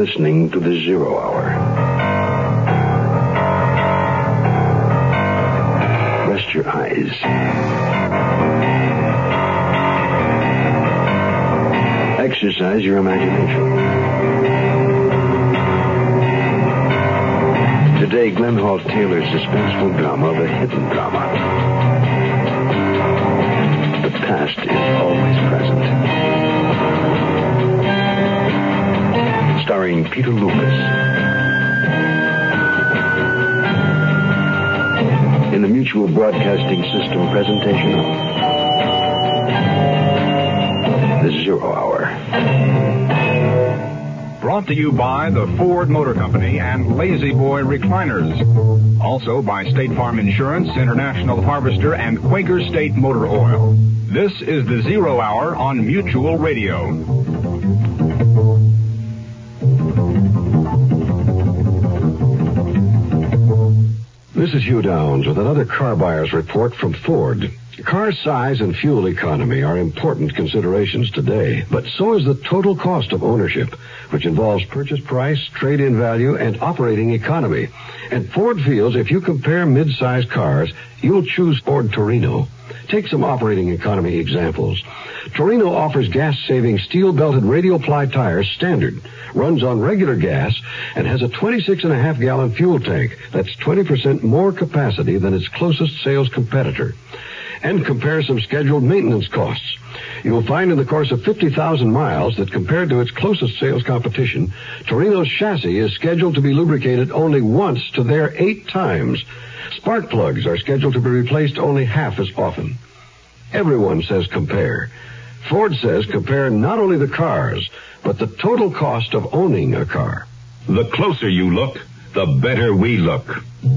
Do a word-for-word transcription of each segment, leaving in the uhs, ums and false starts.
listening to the Zero Hour. Rest your eyes. Exercise your imagination. Today, Glenn Hall Taylor's suspenseful drama, The Hidden Drama. The past is always present. Starring Peter Lucas. In the Mutual Broadcasting System presentation of The Zero Hour. Brought to you by the Ford Motor Company and Lazy Boy Recliners. Also by State Farm Insurance, International Harvester, and Quaker State Motor Oil. This is the Zero Hour on Mutual Radio. This is Hugh Downs with another car buyer's report from Ford. Car size and fuel economy are important considerations today, but so is the total cost of ownership, which involves purchase price, trade-in value, and operating economy. And Ford feels if you compare mid-size cars, you'll choose Ford Torino. Take some operating economy examples. Torino offers gas-saving steel-belted radial ply tires standard, runs on regular gas, and has a twenty-six and a half gallon fuel tank that's twenty percent more capacity than its closest sales competitor. And compare some scheduled maintenance costs. You'll find in the course of fifty thousand miles that compared to its closest sales competition, Torino's chassis is scheduled to be lubricated only once to their eight times. Spark plugs are scheduled to be replaced only half as often. Everyone says compare. Ford says compare not only the cars, but the total cost of owning a car. The closer you look, the better we look.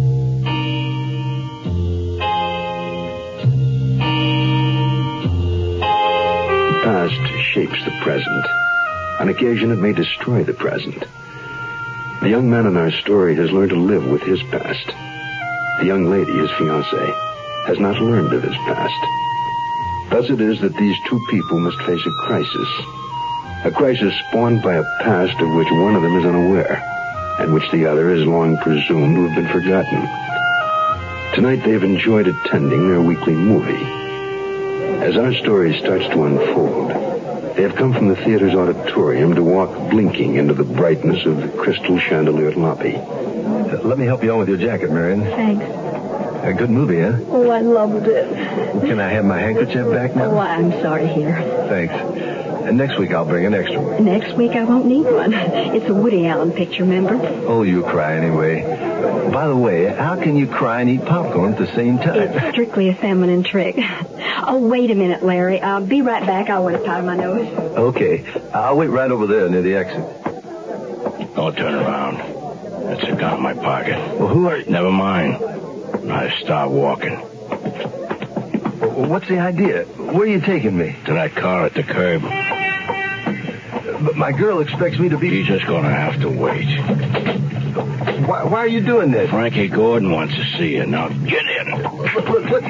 The past shapes the present. On occasion, it may destroy the present. The young man in our story has learned to live with his past. The young lady, his fiancée, has not learned of his past. Thus it is that these two people must face a crisis. A crisis spawned by a past of which one of them is unaware, and which the other has long presumed to have been forgotten. Tonight they've enjoyed attending their weekly movie. As our story starts to unfold, they have come from the theater's auditorium to walk blinking into the brightness of the crystal chandeliered lobby. Uh, let me help you on with your jacket, Marion. Thanks. A good movie, huh? Oh, I loved it. Can I have my handkerchief back now? Oh, I'm sorry, here. Thanks. And next week I'll bring an extra one. Next week I won't need one. It's a Woody Allen picture, remember? Oh, you cry anyway. By the way, how can you cry and eat popcorn at the same time? It's strictly a feminine trick. Oh, wait a minute, Larry. I'll be right back. I want to powder my nose. Okay. I'll wait right over there near the exit. Don't turn around. That's a gun in my pocket. Well, who are you? Never mind. I start walking. What's the idea? Where are you taking me? To that car at the curb. But my girl expects me to be... She's just going to have to wait. Why, why are you doing this? Frankie Gordon wants to see you. Now, get in. Look, look, look.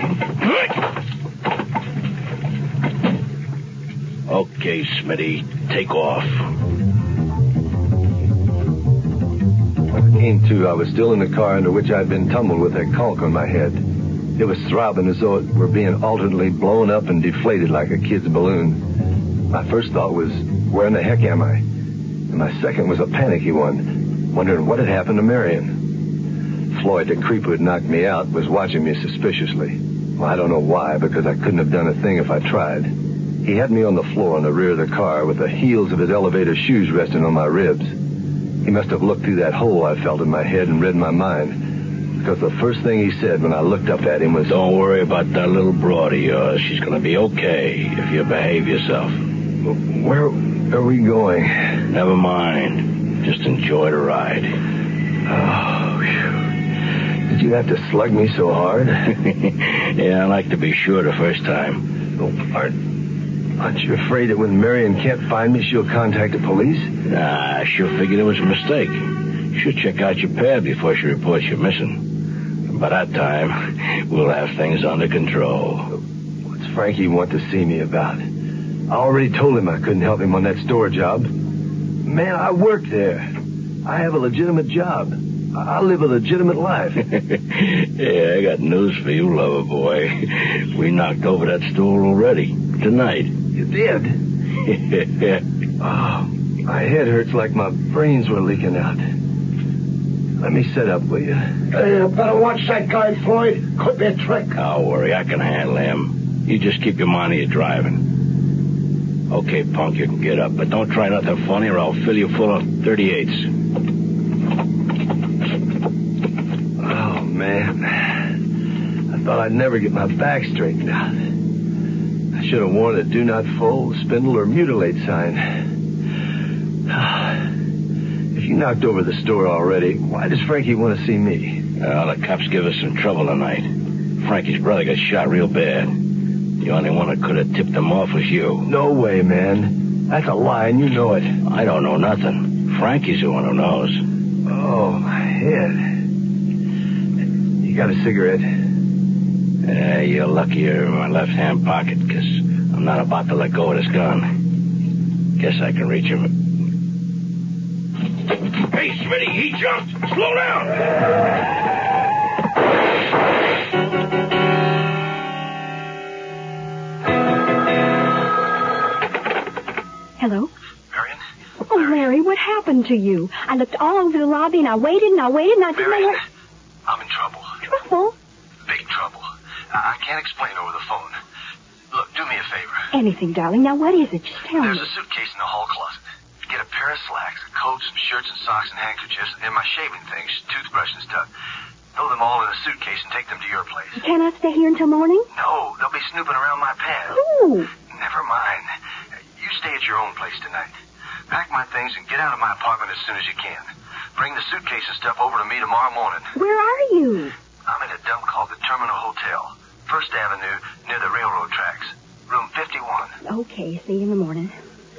Okay, Smitty, take off. When I came to, I was still in the car under which I'd been tumbled with that conch on my head. It was throbbing as though it were being alternately blown up and deflated like a kid's balloon. My first thought was, where in the heck am I? And my second was a panicky one, wondering what had happened to Marion. Floyd, the creep who had knocked me out, was watching me suspiciously. Well, I don't know why, because I couldn't have done a thing if I tried. He had me on the floor in the rear of the car with the heels of his elevator shoes resting on my ribs. He must have looked through that hole I felt in my head and read my mind. Because the first thing he said when I looked up at him was... Don't worry about that little broad of yours. She's going to be okay if you behave yourself. Where are we going? Never mind. Just enjoy the ride. Oh, whew. Did you have to slug me so hard? Yeah, I like to be sure the first time. Oh, aren't, aren't you afraid that when Marion can't find me, she'll contact the police? Nah, she'll figure it was a mistake. She'll check out your pad before she reports you missing. By that time, we'll have things under control. What's Frankie want to see me about? I already told him I couldn't help him on that store job. Man, I worked there. I have a legitimate job. I live a legitimate life. Yeah, I got news for you, lover boy. We knocked over that store already. Tonight. You did? Oh, my head hurts like my brains were leaking out. Let me set up, will you? Hey, better watch that guy, Floyd. Could be a trick. Don't worry, I can handle him. You just keep your mind on your driving. Okay, punk, you can get up, but don't try nothing funny or I'll fill you full of thirty-eights. Oh, man. I thought I'd never get my back straightened out. I should have worn a do not fold, spindle, or mutilate sign. If you knocked over the store already, why does Frankie want to see me? Well, the cops give us some trouble tonight. Frankie's brother got shot real bad. The only one that could have tipped him off was you. No way, man. That's a lie, and you know it. I don't know nothing. Frankie's the one who knows. Oh, my head. You got a cigarette? Yeah, you're lucky you're in my left-hand pocket, because I'm not about to let go of this gun. Guess I can reach him. Hey, Smitty, he jumped. Slow down. Hello? Marion? Oh, Larry, what happened to you? I looked all over the lobby, and I waited, and I waited, and I didn't know Marion, what... I'm in trouble. Trouble? Big trouble. I, I can't explain over the phone. Look, do me a favor. Anything, darling. Now, what is it? Just tell There's me. a suitcase in the hall closet. Get a pair of slacks, a coat, some shirts and socks and handkerchiefs, and my shaving things, toothbrush and stuff. Throw them all in a suitcase and take them to your place. Can I stay here until morning? No, they'll be snooping around my pad. Who? Never mind. You stay at your own place tonight. Pack my things and get out of my apartment as soon as you can. Bring the suitcase and stuff over to me tomorrow morning. Where are you? I'm in a dump called the Terminal Hotel, First Avenue, near the railroad tracks. Room fifty-one. Okay, see you in the morning.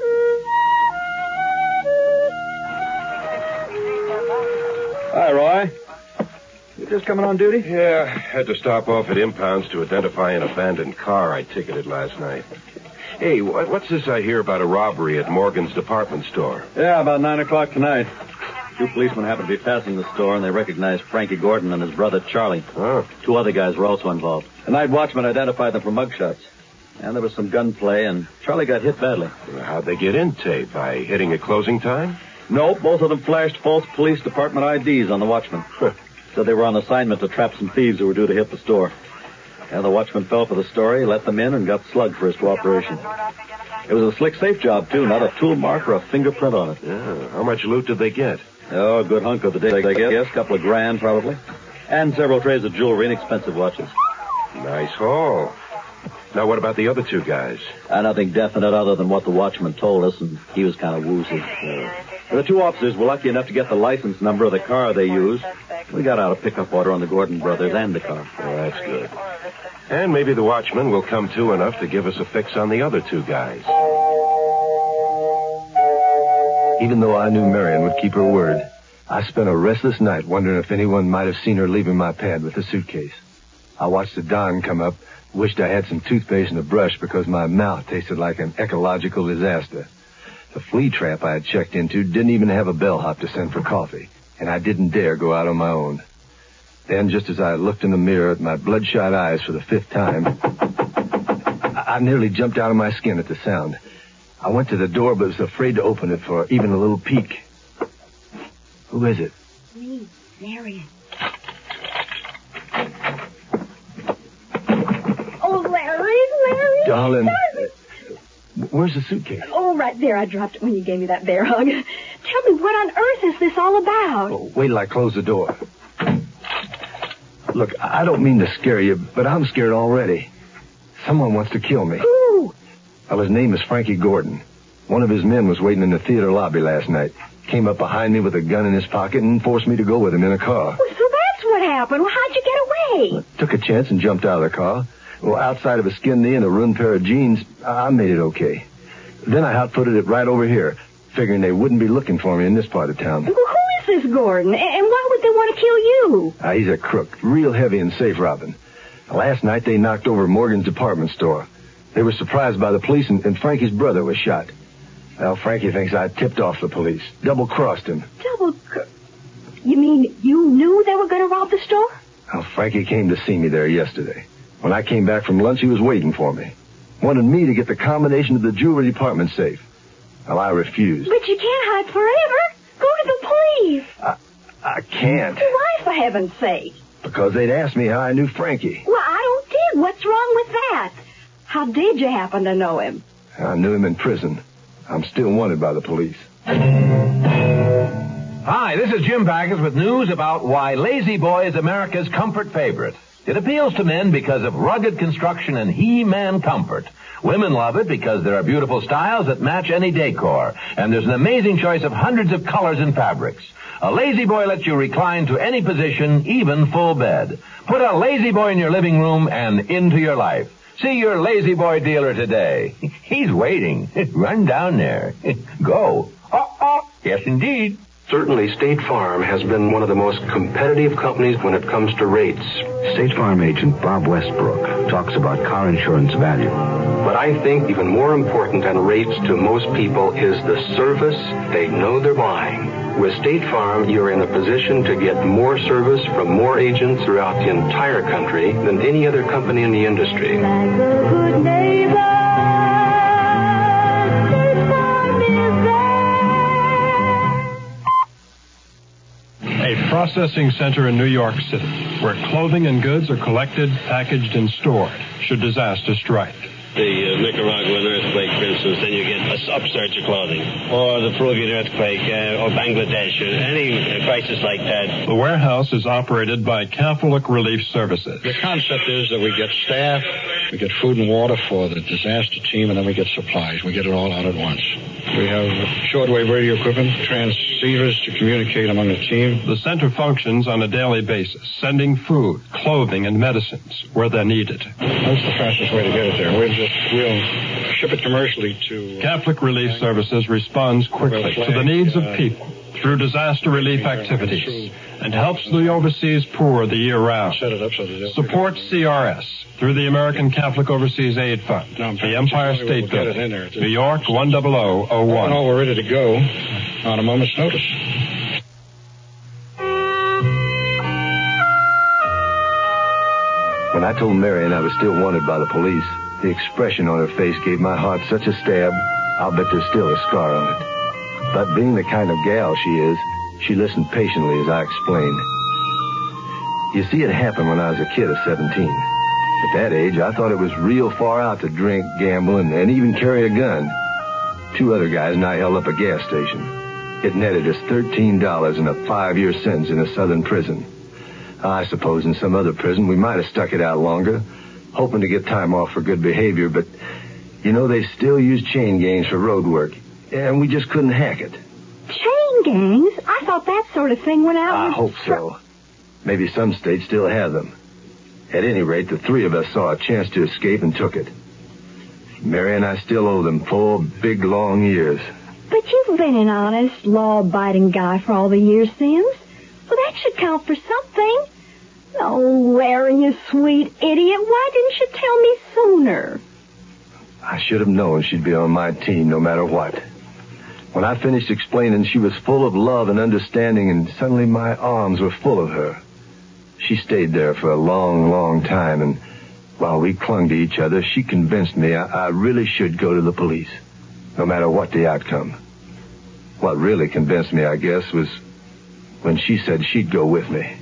Hi, Roy. You just coming on duty? Yeah, had to stop off at impounds to identify an abandoned car I ticketed last night. Hey, what, what's this I hear about a robbery at Morgan's department store? Yeah, about nine o'clock tonight. Two policemen happened to be passing the store, and they recognized Frankie Gordon and his brother Charlie. Oh. Two other guys were also involved. The night watchman identified them from mugshots. And there was some gunplay, and Charlie got hit badly. How'd they get in, Tate? By hitting at closing time? No, both of them flashed false police department I Ds on the watchman. Said they were on assignment to trap some thieves who were due to hit the store. And the watchman fell for the story, let them in, and got slugged for his cooperation. It was a slick safe job, too. Not a tool mark or a fingerprint on it. Yeah. How much loot did they get? Oh, a good hunk of the day, I guess. A couple of grand, probably. And several trays of jewelry and expensive watches. Nice haul. Now, what about the other two guys? Uh, nothing definite other than what the watchman told us, and he was kind of woozy. Uh, the two officers were lucky enough to get the license number of the car they used. We got out a pickup order on the Gordon brothers and the car. Oh, that's good. And maybe the watchman will come to enough to give us a fix on the other two guys. Even though I knew Marion would keep her word, I spent a restless night wondering if anyone might have seen her leaving my pad with the suitcase. I watched the dawn come up, wished I had some toothpaste and a brush because my mouth tasted like an ecological disaster. The flea trap I had checked into didn't even have a bellhop to send for coffee, and I didn't dare go out on my own. Then, just as I looked in the mirror at my bloodshot eyes for the fifth time, I, I nearly jumped out of my skin at the sound. I went to the door, but was afraid to open it for even a little peek. Who is it? Me, Marion. Oh, Larry, Larry. Darling, uh, where's the suitcase? Oh, right there. I dropped it when you gave me that bear hug. Tell me, what on earth is this all about? Oh, wait till I close the door. Look, I don't mean to scare you, but I'm scared already. Someone wants to kill me. Who? Well, his name is Frankie Gordon. One of his men was waiting in the theater lobby last night. Came up behind me with a gun in his pocket and forced me to go with him in a car. Well, so that's what happened. Well, how'd you get away? Took a chance and jumped out of the car. Well, outside of a skinned knee and a ruined pair of jeans, I made it okay. Then I hot-footed it right over here, figuring they wouldn't be looking for me in this part of town. Well, who is this Gordon? And why would they want to kill you? Uh, he's a crook, real heavy and safe robbing. Last night they knocked over Morgan's department store. They were surprised by the police, and, and Frankie's brother was shot. Well, Frankie thinks I tipped off the police. Double-crossed him. Double... Cr- you mean you knew they were going to rob the store? Well, Frankie came to see me there yesterday. When I came back from lunch, he was waiting for me. Wanted me to get the combination of the jewelry department safe. Well, I refused. But you can't hide forever. Go to the police. I, I can't. Why, for heaven's sake? Because they'd asked me how I knew Frankie. Well, I don't dig. What's wrong with that? How did you happen to know him? I knew him in prison. I'm still wanted by the police. Hi, this is Jim Baggins with news about why Lazy Boy is America's comfort favorite. It appeals to men because of rugged construction and He-Man comfort. Women love it because there are beautiful styles that match any decor, and there's an amazing choice of hundreds of colors and fabrics. A Lazy Boy lets you recline to any position, even full bed. Put a Lazy Boy in your living room and into your life. See your Lazy Boy dealer today. He's waiting. Run down there. Go. Oh, oh. Yes, indeed. Certainly, State Farm has been one of the most competitive companies when it comes to rates. State Farm agent Bob Westbrook talks about car insurance value. But I think even more important than rates to most people is the service they know they're buying. With State Farm, you're in a position to get more service from more agents throughout the entire country than any other company in the industry. Like a good neighbor. A processing center in New York City, where clothing and goods are collected, packaged, and stored should disaster strike. The uh, Nicaraguan earthquake, for instance, then you get an upsurge of clothing. Or the Peruvian earthquake, uh, or Bangladesh, or any uh, crisis like that. The warehouse is operated by Catholic Relief Services. The concept is that we get staff, we get food and water for the disaster team, and then we get supplies. We get it all out at once. We have shortwave radio equipment, transceivers to communicate among the team. The center functions on a daily basis, sending food, clothing, and medicines where they're needed. That's the fastest way to get it there. We'll just we'll ship it commercially to... Uh, Catholic Relief Services responds quickly to the needs of people through disaster relief activities and helps the overseas poor the year round. Set it up so that Support C R S through the American Catholic Overseas Aid Fund, the Empire State Building, New York one zero zero zero one. Oh, we're ready to go on a moment's notice. When I told Marion I was still wanted by the police, the expression on her face gave my heart such a stab, I'll bet there's still a scar on it. But being the kind of gal she is, she listened patiently as I explained. You see, it happened when I was a kid of seventeen. At that age, I thought it was real far out to drink, gamble, and, and even carry a gun. Two other guys and I held up a gas station. It netted us thirteen dollars and a five-year sentence in a southern prison. I suppose in some other prison we might have stuck it out longer, hoping to get time off for good behavior, but, you know, they still use chain gangs for road work, and we just couldn't hack it. Chain gangs? I thought that sort of thing went out. I hope so. Maybe some states still have them. At any rate, the three of us saw a chance to escape and took it. Mary and I still owe them four big, long years. But you've been an honest, law-abiding guy for all the years, Sims. Well, that should count for something. Oh, Larry, you sweet idiot. Why didn't you tell me sooner? I should have known she'd be on my team no matter what. When I finished explaining, she was full of love and understanding, and suddenly my arms were full of her. She stayed there for a long, long time, and while we clung to each other, she convinced me I, I really should go to the police, no matter what the outcome. What really convinced me, I guess, was when she said she'd go with me.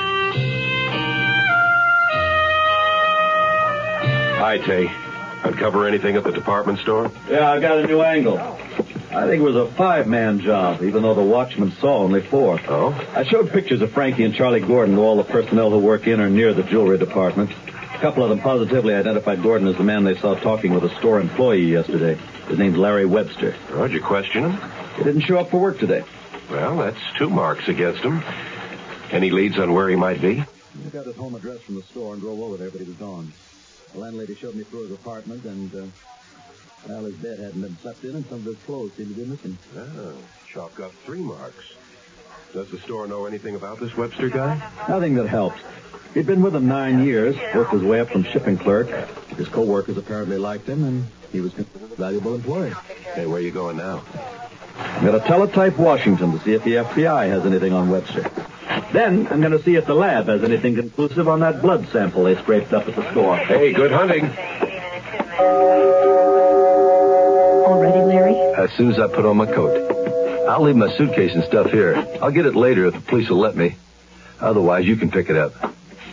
Hi, Tay. Uncover anything at the department store? Yeah, I got a new angle. I think it was a five-man job, even though the watchman saw only four. Oh? I showed pictures of Frankie and Charlie Gordon to all the personnel who work in or near the jewelry department. A couple of them positively identified Gordon as the man they saw talking with a store employee yesterday. His name's Larry Webster. Oh, did you question him? He didn't show up for work today. Well, that's two marks against him. Any leads on where he might be? I got his home address from the store and drove over there, but he was gone. The landlady showed me through his apartment, and, uh, well, his bed hadn't been slept in, and some of his clothes seemed to be missing. Oh, chalk up three marks. Does the store know anything about this Webster guy? Nothing that helps. He'd been with them nine years, worked his way up from shipping clerk. His co-workers apparently liked him, and he was considered a valuable employee. Hey, where are you going now? I'm going to teletype Washington to see if the F B I has anything on Webster. Then I'm going to see if the lab has anything conclusive on that blood sample they scraped up at the store. Hey, good hunting. All ready, Larry? As soon as I put on my coat. I'll leave my suitcase and stuff here. I'll get it later if the police will let me. Otherwise, you can pick it up.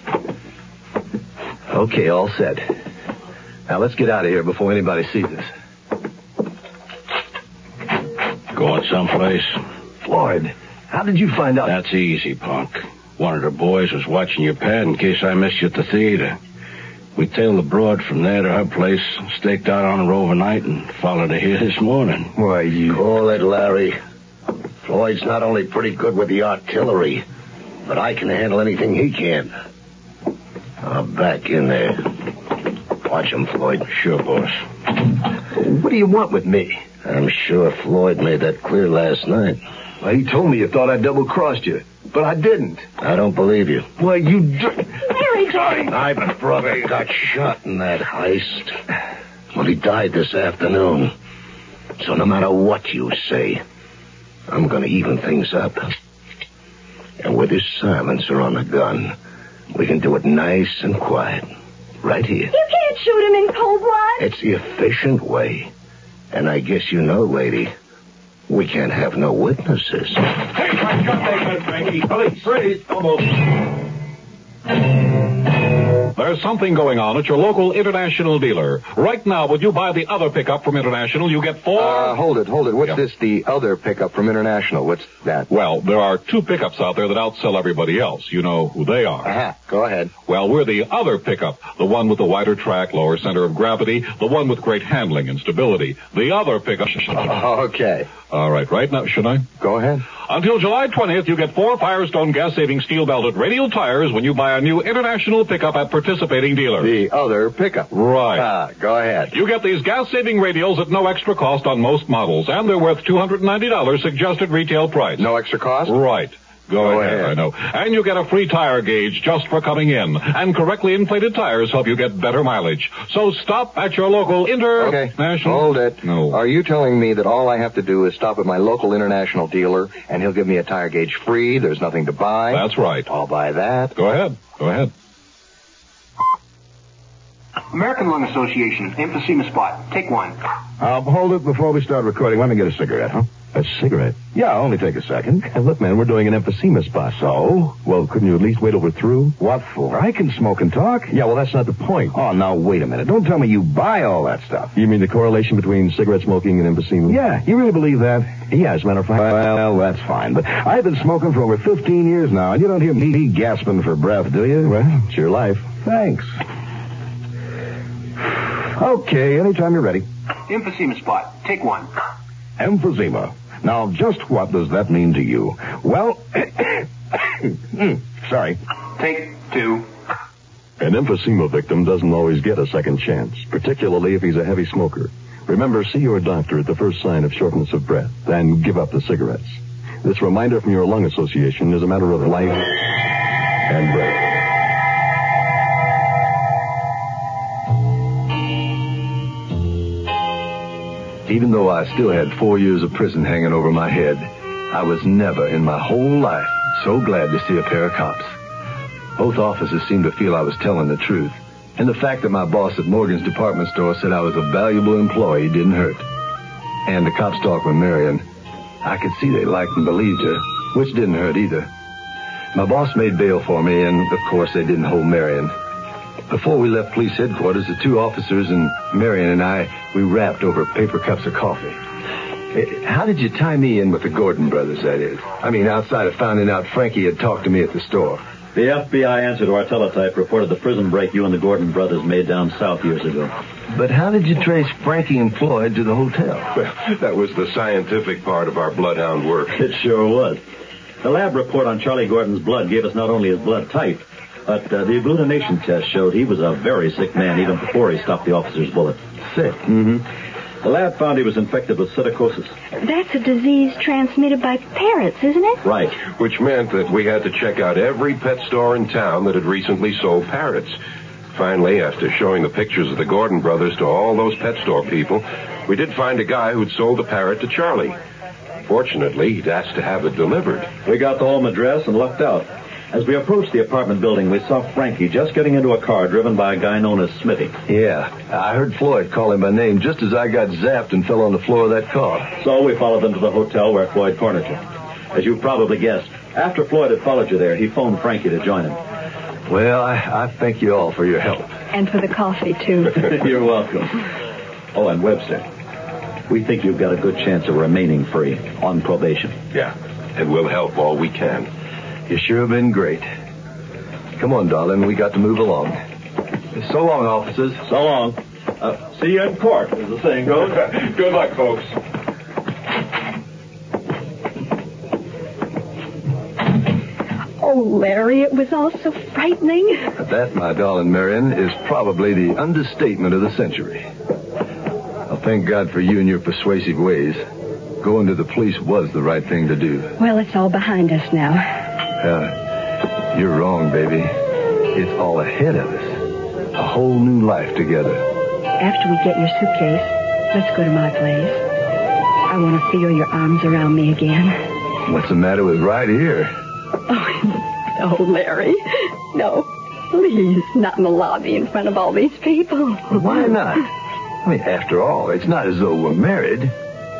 Okay, all set. Now let's get out of here before anybody sees us. Going someplace? Floyd, how did you find out? That's easy, punk. One of the boys was watching your pad in case I missed you at the theater. We tailed the broad from there to her place, staked out on her overnight, and followed her here this morning. Why, you... Call it, Larry. Floyd's not only pretty good with the artillery, but I can handle anything he can. I'm back in there. Watch him, Floyd. Sure, boss. What do you want with me? I'm sure Floyd made that clear last night. Well, he told me you thought I double-crossed you, but I didn't. I don't believe you. Well, you... D- Larry, darling. My brother got shot in that heist. Well, he died this afternoon. So no matter what you say, I'm going to even things up. And with this silencer on the gun, we can do it nice and quiet. Right here. You can't shoot him in cold blood. It's the efficient way. And I guess you know, lady, we can't have no witnesses. Hey, my God, they said, Frankie. Police, freeze. Almost. There's something going on at your local International dealer. Right now, would you buy the other pickup from International, you get four... Uh, hold it, hold it. What's Yeah. this, the other pickup from International? What's that? Well, there are two pickups out there that outsell everybody else. You know who they are. Uh-huh. Go ahead. Well, we're the other pickup. The one with the wider track, lower center of gravity. The one with great handling and stability. The other pickup... Okay. All right, right now, should I? Go ahead. Until July twentieth, you get four Firestone gas-saving steel-belted radial tires when you buy a new International pickup at participating dealers. The other pickup. Right. Ah, go ahead. You get these gas-saving radials at no extra cost on most models, and they're worth two hundred ninety dollars suggested retail price. No extra cost? Right. Go, Go ahead, ahead. I know. And you get a free tire gauge just for coming in. And correctly inflated tires help you get better mileage. So stop at your local International... Hold it. No. Are you telling me that all I have to do is stop at my local International dealer and he'll give me a tire gauge free? There's nothing to buy? That's right. I'll buy that. Go ahead. Go ahead. American Lung Association, emphysema spot. Take one. Uh, hold it before we start recording. Let me get a cigarette, huh? A cigarette? Yeah, only take a second. And look, man, we're doing an emphysema spot. So? Well, couldn't you at least wait over through? What for? I can smoke and talk. Yeah, well, that's not the point. Oh, now, wait a minute. Don't tell me you buy all that stuff. You mean the correlation between cigarette smoking and emphysema? Yeah, you really believe that? Yeah, as a matter of fact. Well, that's fine. But I've been smoking for over fifteen years now, and you don't hear me gasping for breath, do you? Well, it's your life. Thanks. Okay, anytime you're ready. Emphysema spot. Take one. Emphysema. Now, just what does that mean to you? Well, sorry. Take two. An emphysema victim doesn't always get a second chance, particularly if he's a heavy smoker. Remember, see your doctor at the first sign of shortness of breath, and give up the cigarettes. This reminder from your lung association is a matter of life and breath. Even though I still had four years of prison hanging over my head, I was never in my whole life so glad to see a pair of cops. Both officers seemed to feel I was telling the truth, and the fact that my boss at Morgan's department store said I was a valuable employee didn't hurt. And the cops talked with Marion. I could see they liked and believed her, which didn't hurt either. My boss made bail for me, and of course they didn't hold Marion. Before we left police headquarters, the two officers and Marion and I, we rapped over paper cups of coffee. How did you tie me in with the Gordon brothers, that is? I mean, outside of finding out Frankie had talked to me at the store. The F B I answer to our teletype reported the prison break you and the Gordon brothers made down south years ago. But how did you trace Frankie and Floyd to the hotel? Well, that was the scientific part of our bloodhound work. It sure was. The lab report on Charlie Gordon's blood gave us not only his blood type, but uh, the agglutination test showed he was a very sick man even before he stopped the officer's bullet. Sick? Mm-hmm. The lab found he was infected with psittacosis. That's a disease transmitted by parrots, isn't it? Right. Which meant that we had to check out every pet store in town that had recently sold parrots. Finally, after showing the pictures of the Gordon brothers to all those pet store people, We did find a guy who'd sold the parrot to Charlie. Fortunately, he'd asked to have it delivered. We got the home address and lucked out. As we approached the apartment building, we saw Frankie just getting into a car driven by a guy known as Smitty. Yeah, I heard Floyd call him by name just as I got zapped and fell on the floor of that car. So we followed them to the hotel where Floyd cornered you. As you probably guessed, after Floyd had followed you there, he phoned Frankie to join him. Well, I, I thank you all for your help. And for the coffee, too. You're welcome. Oh, and Webster, we think you've got a good chance of remaining free on probation. Yeah, and we'll help all we can. You sure have been great. Come on, darling. We got to move along. So long, officers. So long. Uh, see you in court, as the saying goes. Good luck, folks. Oh, Larry, it was all so frightening. That, my darling Marion, is probably the understatement of the century. Well, thank God for you and your persuasive ways. Going to the police was the right thing to do. Well, it's all behind us now. Uh, you're wrong, baby. It's all ahead of us. A whole new life together. After we get your suitcase, let's go to my place. I want to feel your arms around me again. What's the matter with right here? Oh, no, Larry. No, please, not in the lobby in front of all these people. Why not? I mean, after all, it's not as though we're married.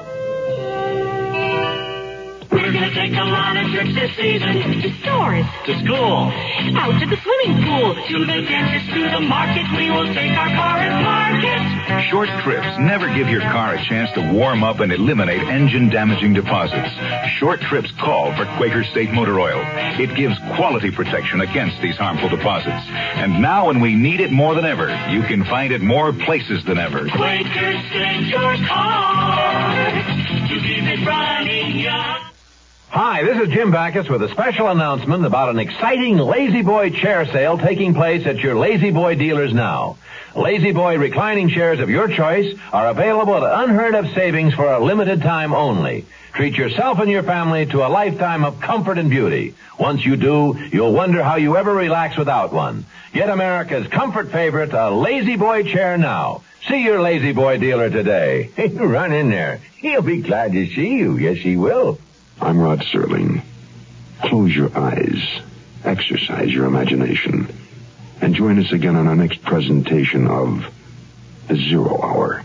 We're gonna take a lot of trips this season. To stores. To school. Out to the swimming pool. To the dentist. To the market. We will take our car and park it. Short trips never give your car a chance to warm up and eliminate engine-damaging deposits. Short trips call for Quaker State Motor Oil. It gives quality protection against these harmful deposits. And now when we need it more than ever, you can find it more places than ever. Quaker State your car. To keep it running young. Hi, this is Jim Backus with a special announcement about an exciting Lazy Boy chair sale taking place at your Lazy Boy dealers now. Lazy Boy reclining chairs of your choice are available at unheard of savings for a limited time only. Treat yourself and your family to a lifetime of comfort and beauty. Once you do, you'll wonder how you ever relax without one. Get America's comfort favorite, a Lazy Boy chair now. See your Lazy Boy dealer today. Run in there. He'll be glad to see you. Yes, he will. I'm Rod Serling. Close your eyes, exercise your imagination, and join us again on our next presentation of The Zero Hour.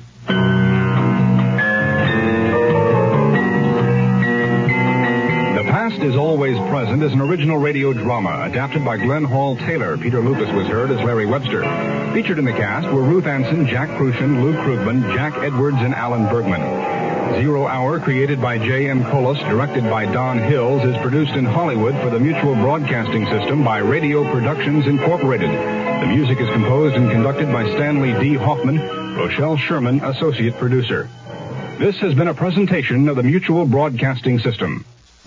The Past is Always Present is an original radio drama adapted by Glenn Hall Taylor. Peter Lucas was heard as Larry Webster. Featured in the cast were Ruth Anson, Jack Crucian, Lou Krugman, Jack Edwards, and Alan Bergman. Zero Hour, created by J M. Collis, directed by Don Hills, is produced in Hollywood for the Mutual Broadcasting System by Radio Productions Incorporated. The music is composed and conducted by Stanley D. Hoffman, Rochelle Sherman, associate producer. This has been a presentation of the Mutual Broadcasting System.